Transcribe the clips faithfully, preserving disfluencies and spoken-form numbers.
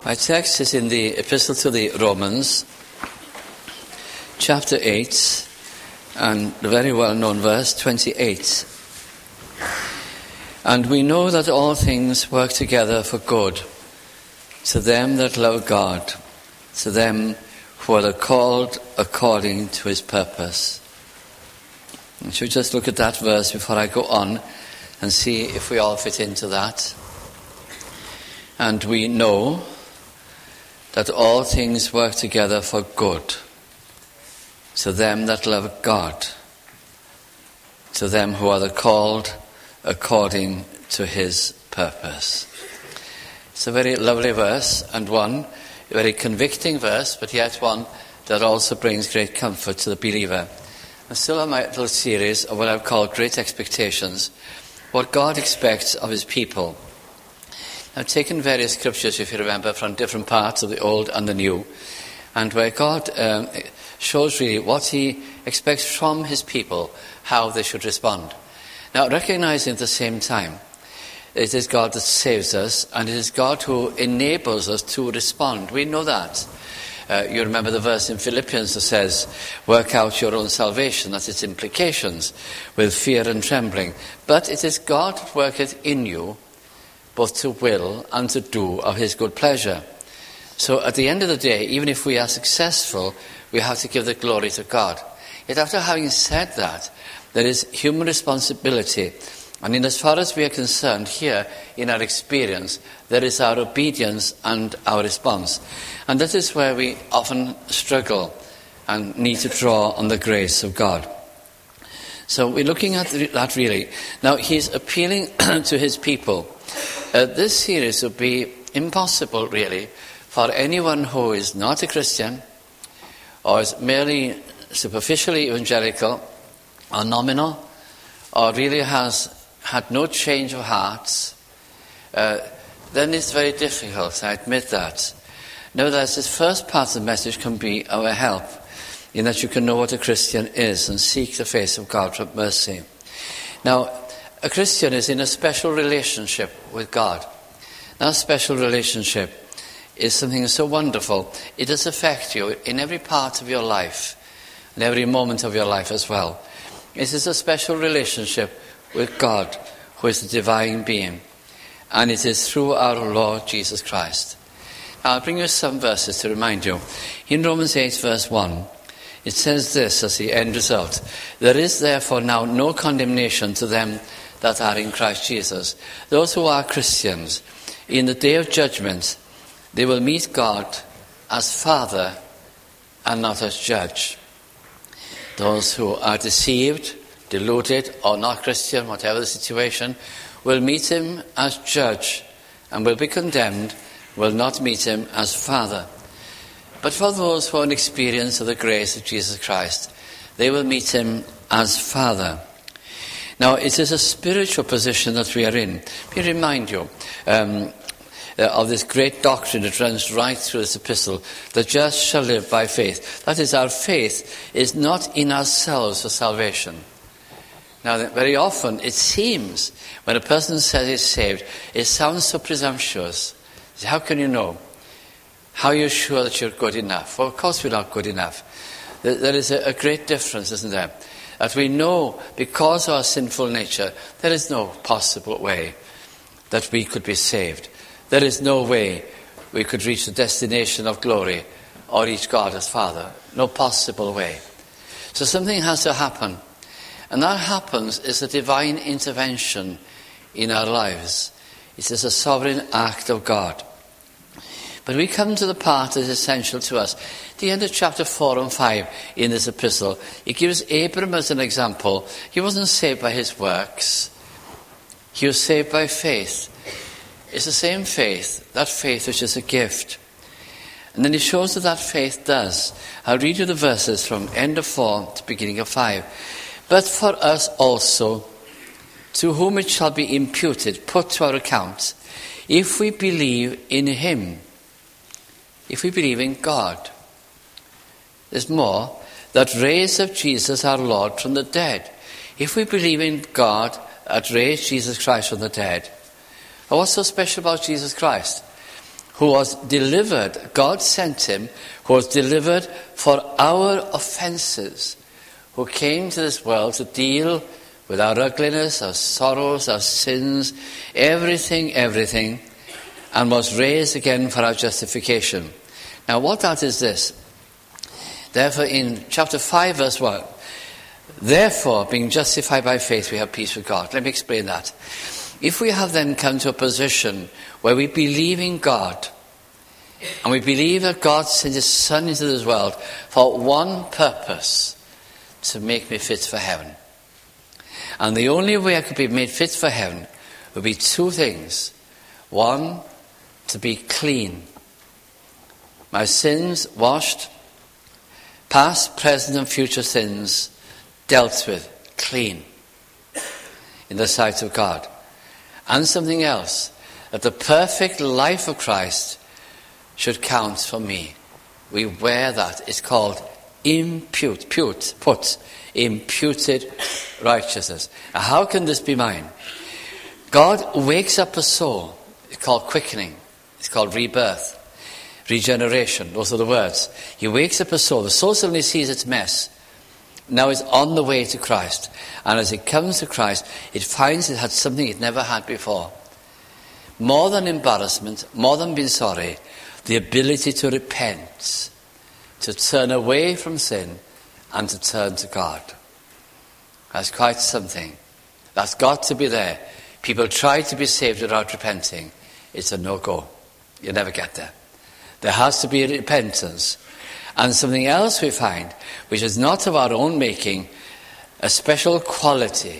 My text is in the Epistle to the Romans, chapter eight, and the very well-known verse twenty-eight. And we know that all things work together for good, to them that love God, to them who are called according to his purpose. And should we just look at that verse before I go on and see if we all fit into that? And we know that all things work together for good, to them that love God, to them who are the called according to his purpose. It's a very lovely verse, and one a very convicting verse, but yet one that also brings great comfort to the believer. I'm still on my little series of what I've called Great Expectations, what God expects of his people. I've taken various scriptures, if you remember, from different parts of the Old and the New, and where God um, shows really what he expects from his people, how they should respond. Now, recognizing at the same time, it is God that saves us, and it is God who enables us to respond. We know that. Uh, you remember the verse in Philippians that says, work out your own salvation, that's its implications, with fear and trembling. But it is God that worketh in you, both to will and to do of his good pleasure. So at the end of the day, even if we are successful, we have to give the glory to God. Yet after having said that, there is human responsibility. And in as far as we are concerned here, in our experience, there is our obedience and our response. And that is where we often struggle and need to draw on the grace of God. So we're looking at that really. Now, he's appealing to his people. Uh, this series would be impossible, really, for anyone who is not a Christian or is merely superficially evangelical or nominal or really has had no change of hearts. Uh, then it's very difficult, I admit that. Nevertheless, this first part of the message can be our help in that you can know what a Christian is and seek the face of God for mercy. Now, a Christian is in a special relationship with God. That special relationship is something so wonderful. It does affect you in every part of your life, in every moment of your life as well. It is a special relationship with God, who is the divine being. And it is through our Lord Jesus Christ. Now, I'll bring you some verses to remind you. In Romans eight, verse one, it says this as the end result. There is therefore now no condemnation to them that are in Christ Jesus. Those who are Christians, in the day of judgment, they will meet God as Father and not as Judge. Those who are deceived, deluded, or not Christian, whatever the situation, will meet him as Judge and will be condemned, will not meet him as Father. But for those who are in experience of the grace of Jesus Christ, they will meet him as Father. Now, it is a spiritual position that we are in. Let me remind you um, of this great doctrine that runs right through this epistle. The just shall live by faith. That is, our faith is not in ourselves for salvation. Now, very often it seems when a person says he's saved, it sounds so presumptuous. How can you know? How are you sure that you're good enough? Well, of course we're not good enough. There is a great difference, isn't there? That we know because of our sinful nature, there is no possible way that we could be saved. There is no way we could reach the destination of glory or reach God as Father. No possible way. So something has to happen. And that happens is a divine intervention in our lives. It is a sovereign act of God. But we come to the part that is essential to us. At the end of chapter four and five in this epistle, he gives Abram as an example. He wasn't saved by his works. He was saved by faith. It's the same faith, that faith which is a gift. And then he shows that that faith does. I'll read you the verses from end of four to beginning of five. But for us also, to whom it shall be imputed, put to our account, if we believe in him, if we believe in God. There's more, that raised up Jesus our Lord from the dead. If we believe in God that raised Jesus Christ from the dead, But what's so special about Jesus Christ? who was delivered, God sent him, who was delivered for our offenses, who came to this world to deal with our ugliness, our sorrows, our sins, everything, everything, and was raised again for our justification. Now what that is this? Therefore in chapter five verse one, therefore being justified by faith we have peace with God. Let me explain that. If we have then come to a position where we believe in God, and we believe that God sent his Son into this world for one purpose, to make me fit for heaven. And the only way I could be made fit for heaven would be two things. One, to be clean. My sins washed, past, present and future sins dealt with, clean, in the sight of God. And something else, that the perfect life of Christ should count for me. We wear that. It's called impute, put, put, imputed righteousness. Now, how can this be mine? God wakes up a soul. It's called quickening. It's called rebirth, regeneration. Those are the words. He wakes up a soul. The soul suddenly sees its mess. Now it's on the way to Christ. And as it comes to Christ, it finds it had something it never had before. More than embarrassment, more than being sorry, the ability to repent, to turn away from sin and to turn to God. That's quite something. That's got to be there. People try to be saved without repenting. It's a no-go. You never get there. There has to be repentance. And something else we find, which is not of our own making, a special quality,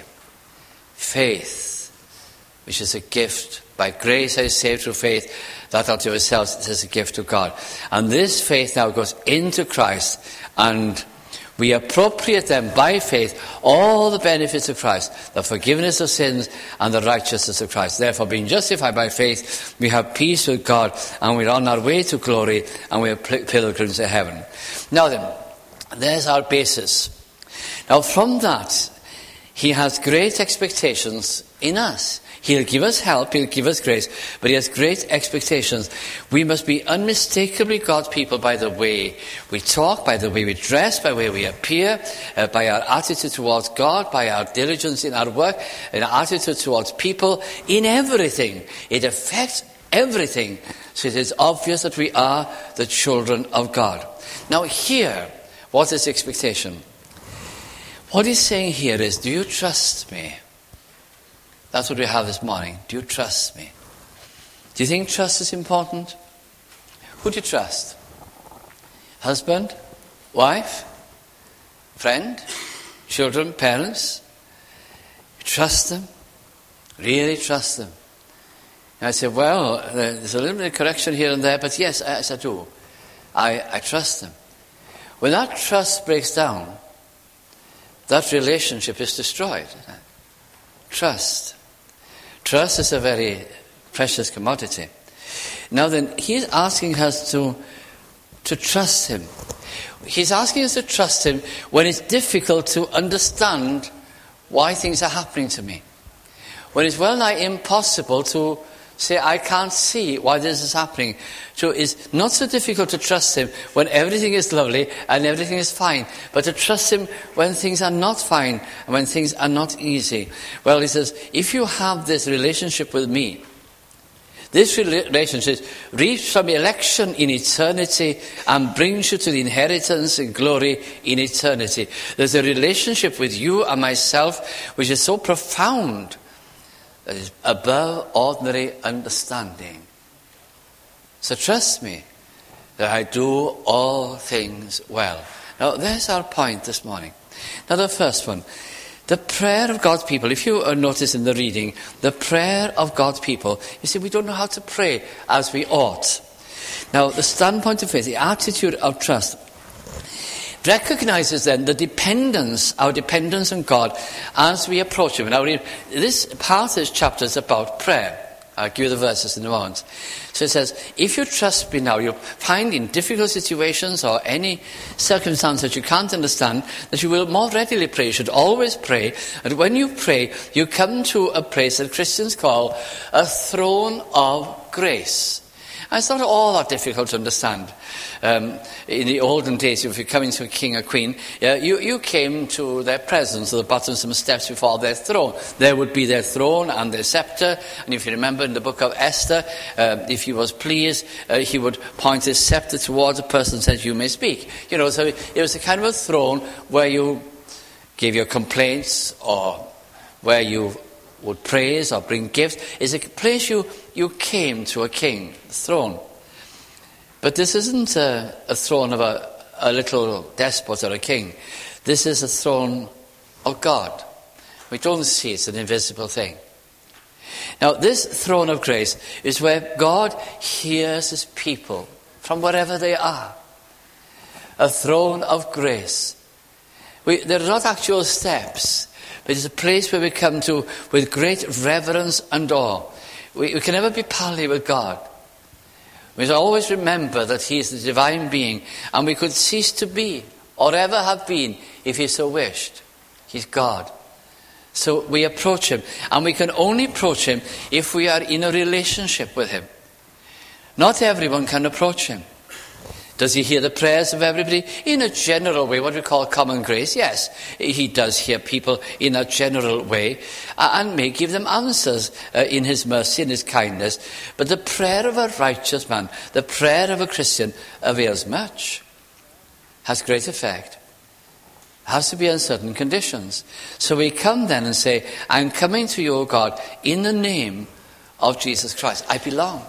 faith, which is a gift. By grace I are saved through faith, that not of yourselves, it is a gift of God. And this faith now goes into Christ, and we appropriate them by faith all the benefits of Christ, the forgiveness of sins and the righteousness of Christ. Therefore, being justified by faith, we have peace with God, and we're on our way to glory, and we are pilgrims to heaven. Now then, there's our basis. Now from that, he has great expectations in us. He'll give us help, he'll give us grace, but he has great expectations. We must be unmistakably God's people by the way we talk, by the way we dress, by the way we appear, uh, by our attitude towards God, by our diligence in our work, and our attitude towards people, in everything. It affects everything. So it is obvious that we are the children of God. Now here, what is expectation? What he's saying here is, do you trust me? That's what we have this morning. Do you trust me? Do you think trust is important? Who do you trust? Husband? Wife? Friend? Children? Parents? You trust them? Really trust them? And I say, well, there's a little bit of correction here and there, but yes, yes I do. I, I trust them. When that trust breaks down, that relationship is destroyed. Trust. Trust is a very precious commodity. Now then, he's asking us to, to trust him. He's asking us to trust him when it's difficult to understand why things are happening to me. When it's well nigh impossible to say, I can't see why this is happening. So it's not so difficult to trust him when everything is lovely and everything is fine, but to trust him when things are not fine and when things are not easy. Well, he says, if you have this relationship with me, this relationship reaps from election in eternity and brings you to the inheritance and glory in eternity. There's a relationship with you and myself which is so profound that is above ordinary understanding. So trust me that I do all things well. Now there's our point this morning. Now the first one, the prayer of God's people. If you notice in the reading, the prayer of God's people, you see we don't know how to pray as we ought. Now the standpoint of faith, the attitude of trust, recognizes then the dependence, our dependence on God as we approach him. Now, this part of this chapter is about prayer. I'll give you the verses in a moment. So it says, if you trust me now, you'll find in difficult situations or any circumstance that you can't understand, that you will more readily pray. You should always pray. And when you pray, you come to a place that Christians call a throne of grace. And it's not all that difficult to understand. Um, in the olden days, if you're coming to a king or queen, uh, you, you came to their presence at the bottom of some steps before their throne. There would be their throne and their scepter. And if you remember in the book of Esther, uh, if he was pleased, uh, he would point his scepter towards a person and said, you may speak. You know, so it was a kind of a throne where you gave your complaints or where you would praise or bring gifts. It's a place you, you came to a king, the throne. But this isn't a, a throne of a, a little despot or a king. This is a throne of God. We don't see it's an invisible thing. Now, this throne of grace is where God hears his people from wherever they are. A throne of grace. We, they're not actual steps, but it's a place where we come to with great reverence and awe. We, we can never be pally with God. We must always remember that he is the divine being, and we could cease to be, or ever have been, if he so wished. He's God. So we approach him, and we can only approach him if we are in a relationship with him. Not everyone can approach him. Does he hear the prayers of everybody? In a general way, what we call common grace, yes. He does hear people in a general way and may give them answers uh, in his mercy and his kindness. But the prayer of a righteous man, the prayer of a Christian, avails much, has great effect, has to be on certain conditions. So we come then and say, I'm coming to you, O God, in the name of Jesus Christ. I belong.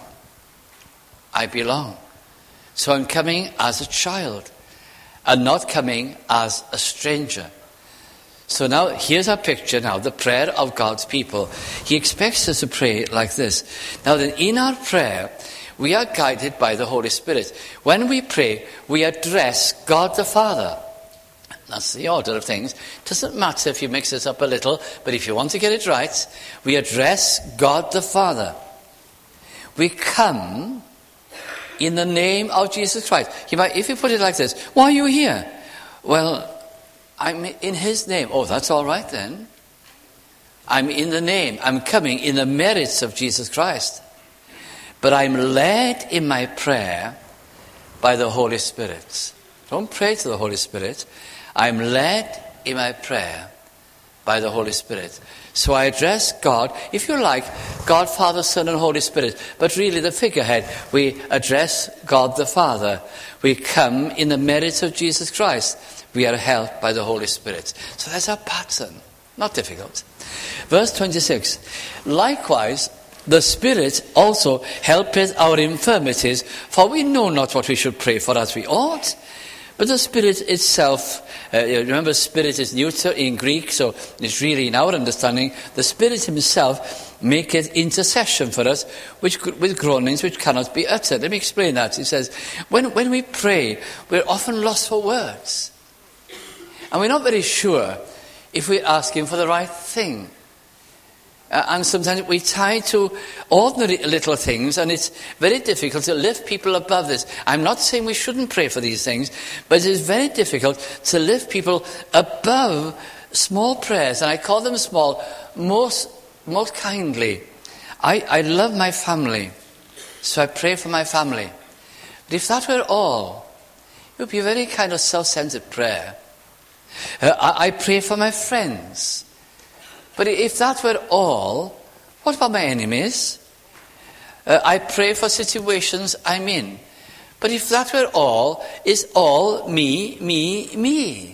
I belong. So I'm coming as a child and not coming as a stranger. So now here's our picture now, the prayer of God's people. He expects us to pray like this. Now then, in our prayer, we are guided by the Holy Spirit. When we pray, we address God the Father. That's the order of things. Doesn't matter if you mix this up a little, but if you want to get it right, we address God the Father. We come in the name of Jesus Christ. You might, if you put it like this, why are you here? Well, I'm in his name. Oh, that's all right then. I'm in the name. I'm coming in the merits of Jesus Christ. But I'm led in my prayer by the Holy Spirit. Don't pray to the Holy Spirit. I'm led in my prayer by the Holy Spirit. So I address God, if you like, God, Father, Son, and Holy Spirit. But really the figurehead, we address God the Father. We come in the merits of Jesus Christ. We are helped by the Holy Spirit. So that's our pattern. Not difficult. Verse twenty-six. Likewise, the Spirit also helpeth our infirmities, for we know not what we should pray for as we ought. But the Spirit itself, uh, remember Spirit is neuter in Greek, so it's really in our understanding, the Spirit himself maketh intercession for us which, with groanings which cannot be uttered. Let me explain that. He says, when, when we pray, we're often lost for words. And we're not very sure if we're asking for the right thing. Uh, and sometimes we tie to ordinary little things, and it's very difficult to lift people above this. I'm not saying we shouldn't pray for these things, but it is very difficult to lift people above small prayers, and I call them small most most kindly. I, I love my family, so I pray for my family. But if that were all, it would be a very kind of self-centered prayer. Uh, I, I pray for my friends. But if that were all, what about my enemies? Uh, I pray for situations I'm in. But if that were all, is all me, me, me?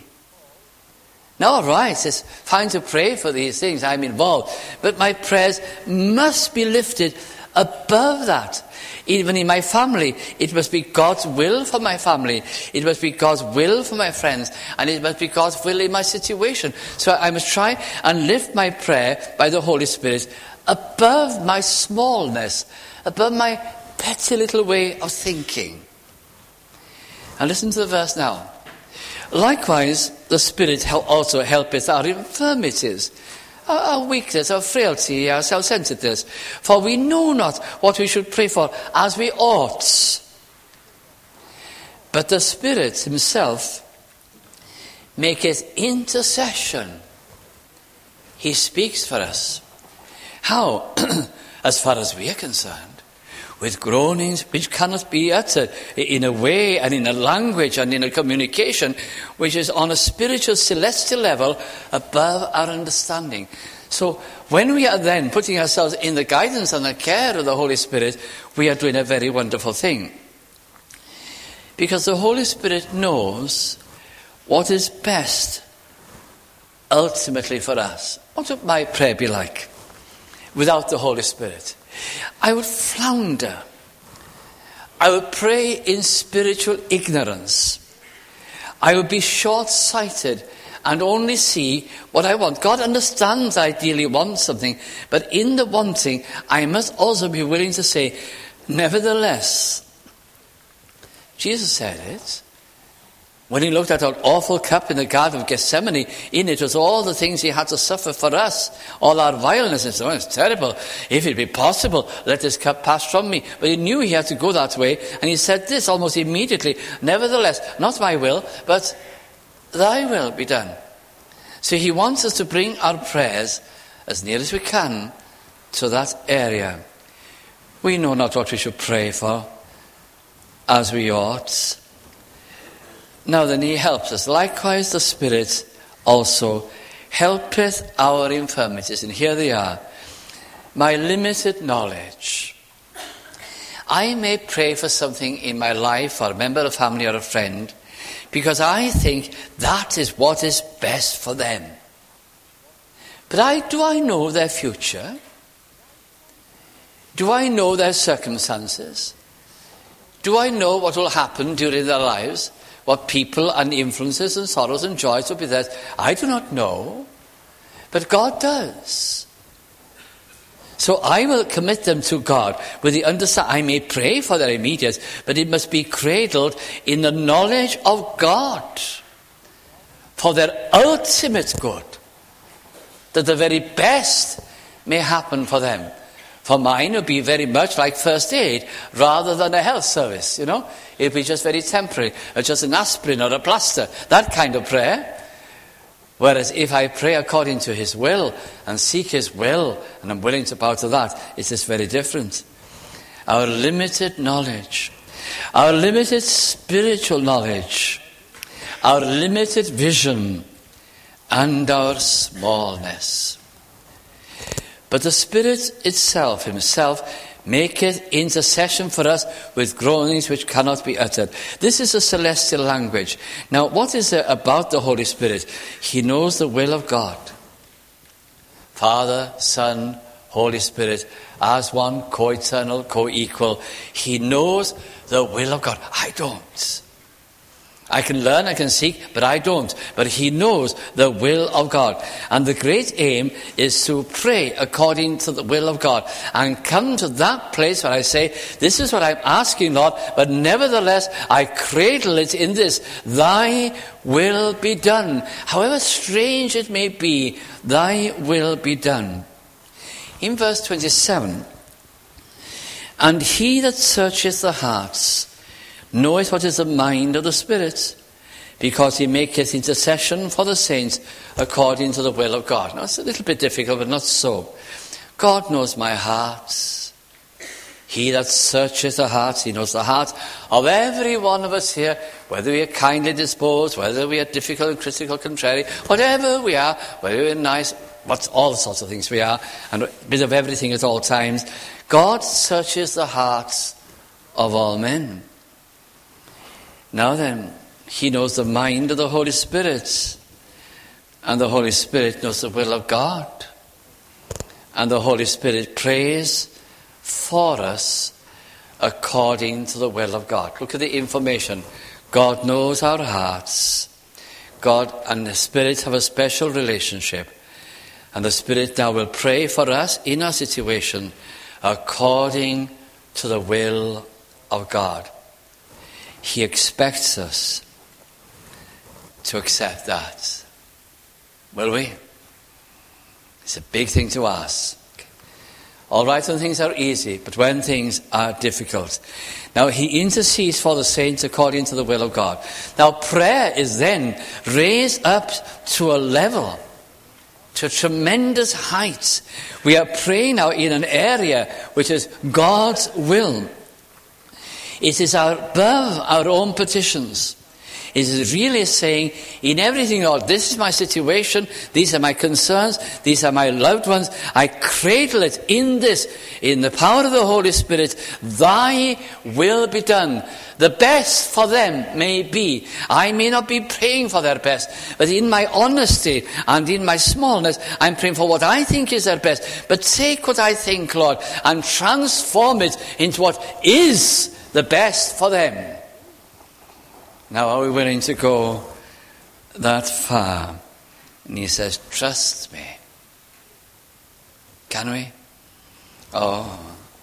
Now, all right, it's fine to pray for these things. I'm involved. But my prayers must be lifted above that. Even in my family, it must be God's will for my family. It must be God's will for my friends. And it must be God's will in my situation. So I must try and lift my prayer by the Holy Spirit above my smallness, above my petty little way of thinking. And listen to the verse now. Likewise, the Spirit also helpeth our infirmities, our weakness, our frailty, our self-centeredness. For we know not what we should pray for as we ought. But the Spirit himself maketh intercession. He speaks for us. How? As far as we are concerned, with groanings which cannot be uttered, in a way and in a language and in a communication which is on a spiritual celestial level above our understanding. So when we are then putting ourselves in the guidance and the care of the Holy Spirit, we are doing a very wonderful thing. Because the Holy Spirit knows what is best ultimately for us. What would my prayer be like without the Holy Spirit? I would flounder. I would pray in spiritual ignorance. I would be short-sighted and only see what I want. God understands I ideally want something, but in the wanting, I must also be willing to say, nevertheless. Jesus said it. When he looked at that awful cup in the Garden of Gethsemane, in it was all the things he had to suffer for us, all our vileness and so on. It's terrible. If it be possible, let this cup pass from me. But he knew he had to go that way, and he said this almost immediately, nevertheless, not my will, but thy will be done. So he wants us to bring our prayers as near as we can to that area. We know not what we should pray for as we ought. Now then he helps us. Likewise the Spirit also helpeth our infirmities. And here they are. My limited knowledge. I may pray for something in my life, or a member of family or a friend, because I think that is what is best for them. But I, do I know their future? Do I know their circumstances? Do I know what will happen during their lives? What people and influences and sorrows and joys will be theirs? I do not know. But God does. So I will commit them to God with the understanding I may pray for their immediate, but it must be cradled in the knowledge of God for their ultimate good, that the very best may happen for them. For mine would be very much like first aid rather than a health service, you know. It would be just very temporary, or just an aspirin or a plaster, that kind of prayer. Whereas if I pray according to his will and seek his will, and I'm willing to bow to that, it is very different. Our limited knowledge, our limited spiritual knowledge, our limited vision, and our smallness. But the Spirit itself, himself, maketh intercession for us with groanings which cannot be uttered. This is a celestial language. Now, what is there about the Holy Spirit? He knows the will of God. Father, Son, Holy Spirit, as one, co-eternal, co-equal. He knows the will of God. I don't. I can learn, I can seek, but I don't. But he knows the will of God. And the great aim is to pray according to the will of God. And come to that place where I say, this is what I'm asking, Lord, but nevertheless, I cradle it in this. Thy will be done. However strange it may be, thy will be done. In verse twenty-seven, and he that searcheth the hearts knoweth what is the mind of the Spirit, because he maketh intercession for the saints according to the will of God. Now, it's a little bit difficult, but not so. God knows my heart. He that searcheth the heart, he knows the heart of every one of us here, whether we are kindly disposed, whether we are difficult, critical, contrary, whatever we are, whether we are nice, what all sorts of things we are, and a bit of everything at all times. God searches the hearts of all men. Now then, he knows the mind of the Holy Spirit. And the Holy Spirit knows the will of God. And the Holy Spirit prays for us according to the will of God. Look at the information. God knows our hearts. God and the Spirit have a special relationship. And the Spirit now will pray for us in our situation according to the will of God. He expects us to accept that. Will we? It's a big thing to ask. All right when things are easy, but when things are difficult. Now, he intercedes for the saints according to the will of God. Now, prayer is then raised up to a level to tremendous heights. We are praying now in an area which is God's will. It is above our own petitions. It is really saying, in everything, Lord, this is my situation, these are my concerns, these are my loved ones. I cradle it in this, in the power of the Holy Spirit. Thy will be done. The best for them may be. I may not be praying for their best, but in my honesty and in my smallness, I'm praying for what I think is their best. But take what I think, Lord, and transform it into what is the best for them. Now, are we willing to go that far? And he says, trust me. Can we? Oh,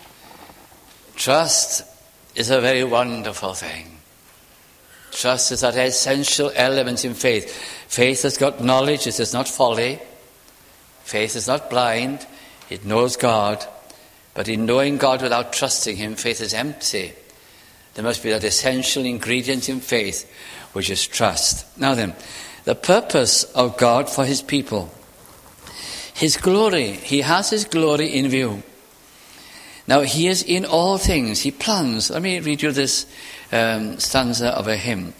trust is a very wonderful thing. Trust is that essential element in faith. Faith has got knowledge, it is not folly. Faith is not blind, it knows God. But in knowing God without trusting him, faith is empty. There must be that essential ingredient in faith, which is trust. Now then, the purpose of God for his people. His glory. He has his glory in view. Now, he is in all things. He plans. Let me read you this um, stanza of a hymn.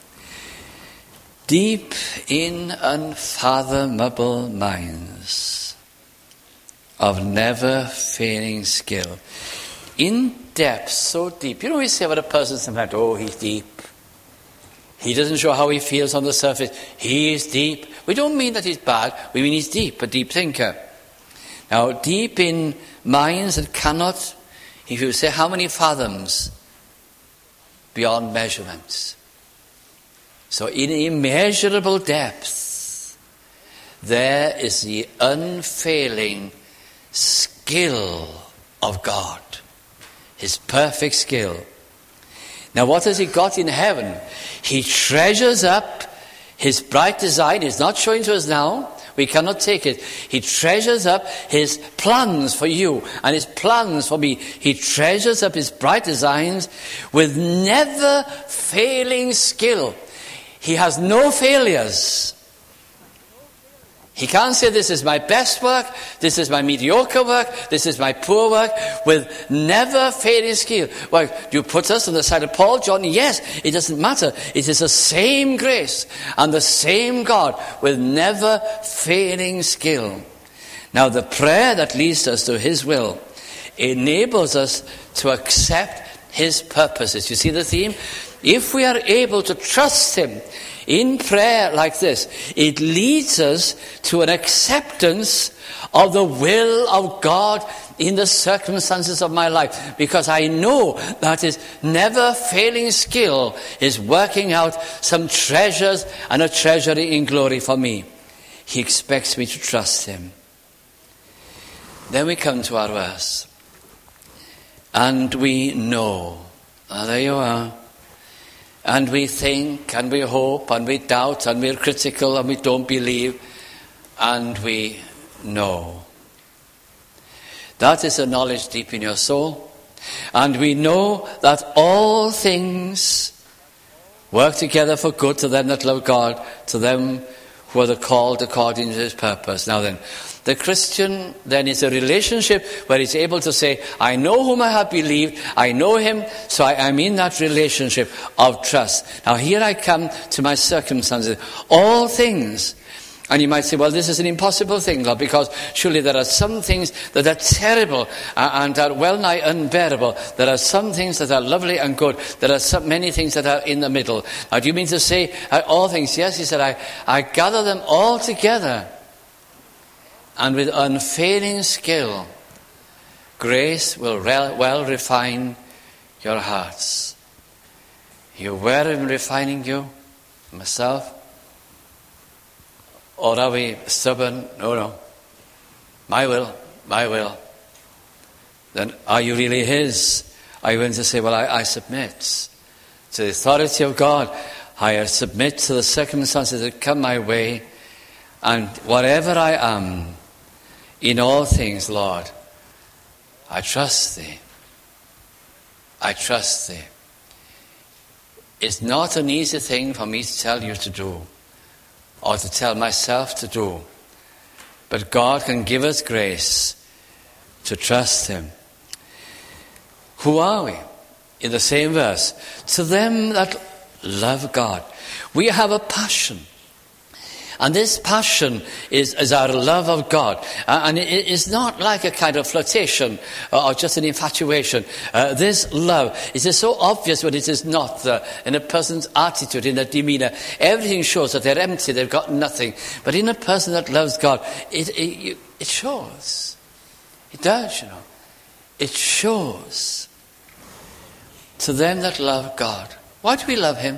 Deep in unfathomable minds of never failing skill. In depth, so deep. You know, we say about a person sometimes, oh, he's deep. He doesn't show how he feels on the surface. He is deep. We don't mean that he's bad. We mean he's deep, a deep thinker. Now, deep in minds that cannot, if you say how many fathoms, beyond measurements. So in immeasurable depth, there is the unfailing skill of God. His perfect skill. Now what has he got in heaven? He treasures up his bright design. He's not showing to us now. We cannot take it. He treasures up his plans for you and his plans for me. He treasures up his bright designs with never failing skill. He has no failures. He can't say this is my best work, this is my mediocre work, this is my poor work, with never failing skill. Well, do you put us on the side of Paul, John? Yes, it doesn't matter. It is the same grace and the same God with never failing skill. Now the prayer that leads us to his will enables us to accept his purposes. You see the theme? If we are able to trust him in prayer like this, it leads us to an acceptance of the will of God in the circumstances of my life, because I know that his never failing skill is working out some treasures and a treasury in glory for me. He expects me to trust him. Then we come to our verse. And we know. Ah, there you are. And we think, and we hope, and we doubt, and we're critical, and we don't believe, and we know. That is a knowledge deep in your soul. And we know that all things work together for good to them that love God, to them who are the called according to his purpose. Now then, the Christian then is a relationship where he's able to say, I know whom I have believed, I know him, so I am in that relationship of trust. Now here I come to my circumstances. All things. And you might say, well, this is an impossible thing, Lord, because surely there are some things that are terrible and are well nigh unbearable. There are some things that are lovely and good. There are so many things that are in the middle. Now, do you mean to say uh, all things? Yes, he said, I, I gather them all together. And with unfailing skill, grace will re- well refine your hearts. You were in refining you, myself? Or are we stubborn? No, no. My will, my will. Then are you really his? Are you going to say, well, I, I submit to the authority of God. I submit to the circumstances that come my way. And whatever I am, in all things, Lord, I trust thee. I trust thee. It's not an easy thing for me to tell you to do, or to tell myself to do. but God can give us grace to trust him. Who are we? In the same verse, to them that love God. We have a passion. And this passion is, is our love of God. Uh, and it is not like a kind of flirtation or, or just an infatuation. Uh, this love is just so obvious when it is not uh, in a person's attitude, in their demeanor. Everything shows that they're empty, they've got nothing. But in a person that loves God, it, it, it shows. It does, you know. It shows. To them that love God. Why do we love him?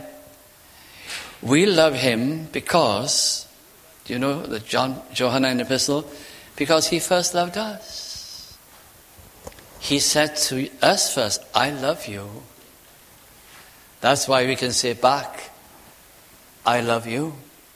We love him because, do you know the John, Johannine epistle? Because he first loved us. He said to us first, I love you. That's why we can say back, I love you.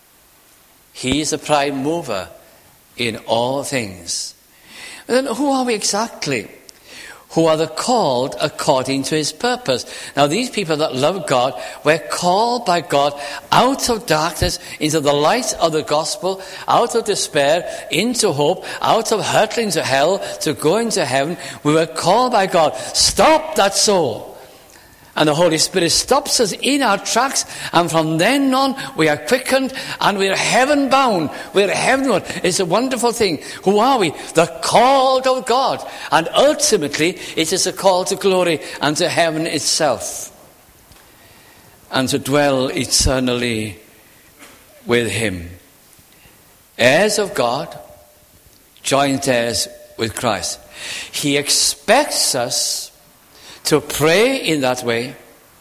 He is the prime mover in all things. And then who are we exactly? Who are the called according to his purpose. Now these people that love God were called by God out of darkness into the light of the gospel, out of despair into hope, out of hurtling to hell to go into heaven. We were called by God. Stop that soul. And the Holy Spirit stops us in our tracks, and from then on we are quickened and we are heaven bound. We are heavenward. It's a wonderful thing. Who are we? The called of God. And ultimately it is a call to glory and to heaven itself. And to dwell eternally with him. Heirs of God, joint heirs with Christ. He expects us to pray in that way.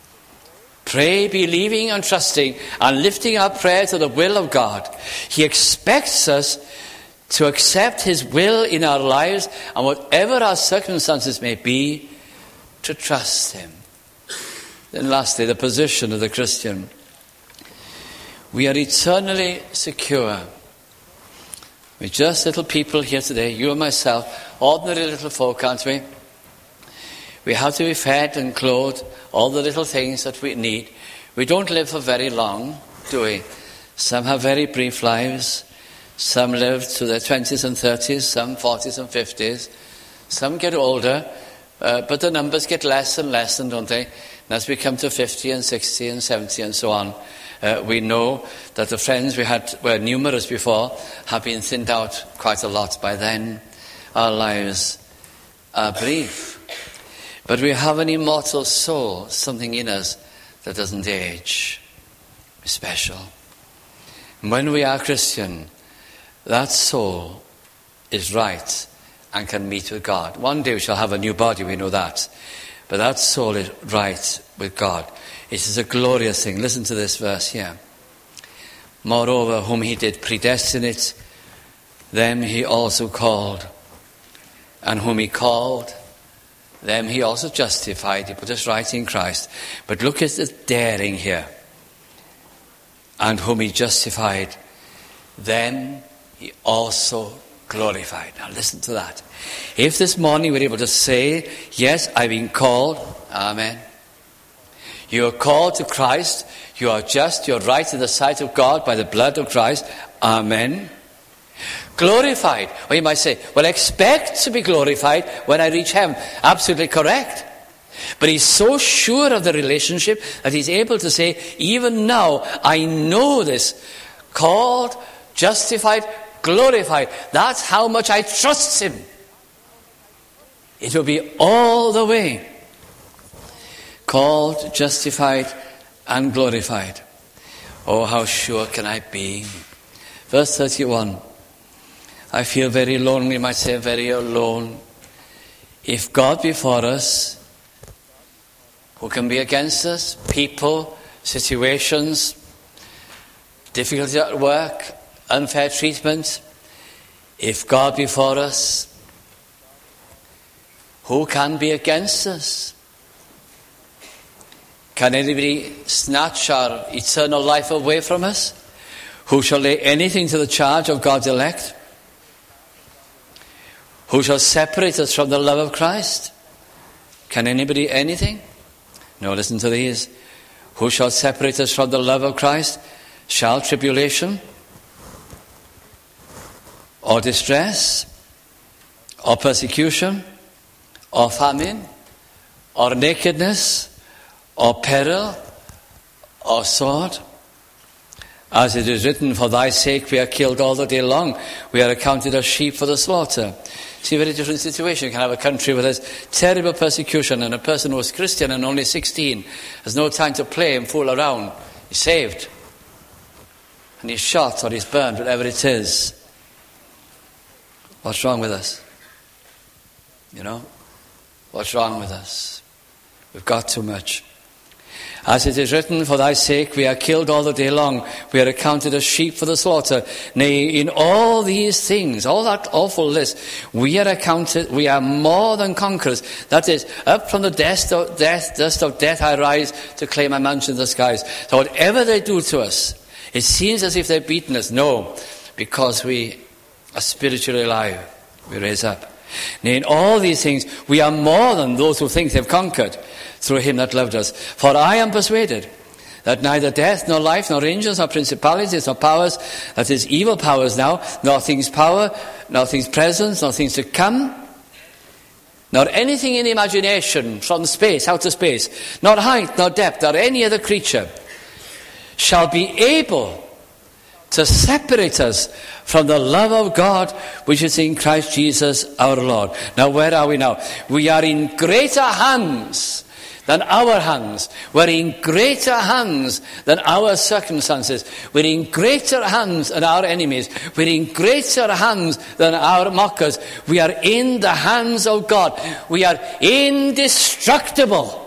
Pray believing and trusting and lifting our prayer to the will of God. He expects us to accept his will in our lives, and whatever our circumstances may be, to trust him. Then lastly, the position of the Christian. We are eternally secure. We're just little people here today, you and myself, ordinary little folk, aren't we? We have to be fed and clothed, all the little things that we need. We don't live for very long, do we? Some have very brief lives. Some live to their twenties and thirties, some forties and fifties. Some get older, uh, but the numbers get less and less, don't they? And as we come to fifty and sixty and seventy and so on, uh, we know that the friends we had were numerous before have been thinned out quite a lot by then. Our lives are brief. But we have an immortal soul, something in us that doesn't age. It's special. And when we are Christian, that soul is right and can meet with God. One day we shall have a new body, we know that. But that soul is right with God. It is a glorious thing. Listen to this verse here. Moreover, whom he did predestinate, them he also called. And whom he called, them he also justified. He put us right in Christ. But look at the daring here. And whom he justified, them he also glorified. Now listen to that. If this morning we're able to say, yes, I've been called, amen. You are called to Christ. You are just, you're right in the sight of God by the blood of Christ, amen. Glorified. Or you might say, well, expect to be glorified when I reach heaven. Absolutely correct. But he's so sure of the relationship that he's able to say, even now, I know this. Called, justified, glorified. That's how much I trust him. It will be all the way. Called, justified, and glorified. Oh, how sure can I be? Verse thirty-one. I feel very lonely, you might say very alone. If God be for us, who can be against us? People, situations, difficulty at work, unfair treatment. If God be for us, who can be against us? Can anybody snatch our eternal life away from us? Who shall lay anything to the charge of God's elect? Who shall separate us from the love of Christ? Can anybody anything? No, listen to these. Who shall separate us from the love of Christ? Shall tribulation, or distress, or persecution, or famine, or nakedness, or peril, or sword. As it is written, for thy sake we are killed all the day long. We are accounted as sheep for the slaughter. See, a very different situation. You can have a country where there's terrible persecution, and a person who is Christian and only sixteen has no time to play and fool around. He's saved. And he's shot or he's burned, whatever it is. What's wrong with us? You know? What's wrong with us? We've got too much. As it is written, for thy sake we are killed all the day long. We are accounted as sheep for the slaughter. Nay, in all these things, all that awful list, we are accounted, we are more than conquerors. That is, up from the dust of death, dust of death I rise to claim my mansion in the skies. So whatever they do to us, it seems as if they've beaten us. No, because we are spiritually alive. We raise up. Nay, in all these things, we are more than those who think they've conquered through him that loved us. For I am persuaded that neither death, nor life, nor angels, nor principalities, nor powers, that is, evil powers now, nor things power, nor things present, nor things to come, nor anything in imagination from space, outer space, nor height, nor depth, nor any other creature, shall be able to separate us from the love of God which is in Christ Jesus our Lord. Now, where are we now? We are in greater hands than our hands. We're in greater hands than our circumstances. We're in greater hands than our enemies. We're in greater hands than our mockers. We are in the hands of God. We are indestructible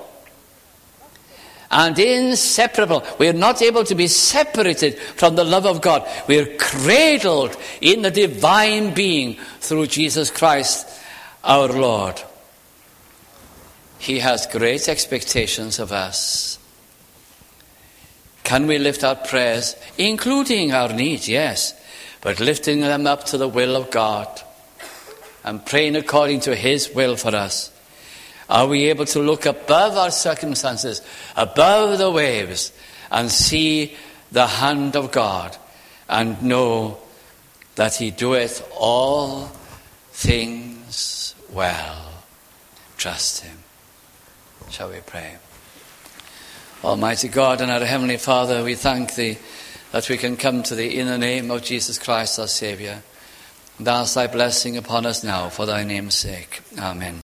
and inseparable. We are not able to be separated from the love of God. We are cradled in the divine being through Jesus Christ our Lord. He has great expectations of us. Can we lift our prayers, including our needs? Yes, but lifting them up to the will of God and praying according to his will for us. Are we able to look above our circumstances, above the waves, and see the hand of God and know that he doeth all things well? Trust him. Shall we pray? Almighty God and our Heavenly Father, we thank thee that we can come to thee in the name of Jesus Christ our Saviour. And ask thy blessing upon us now for thy name's sake. Amen.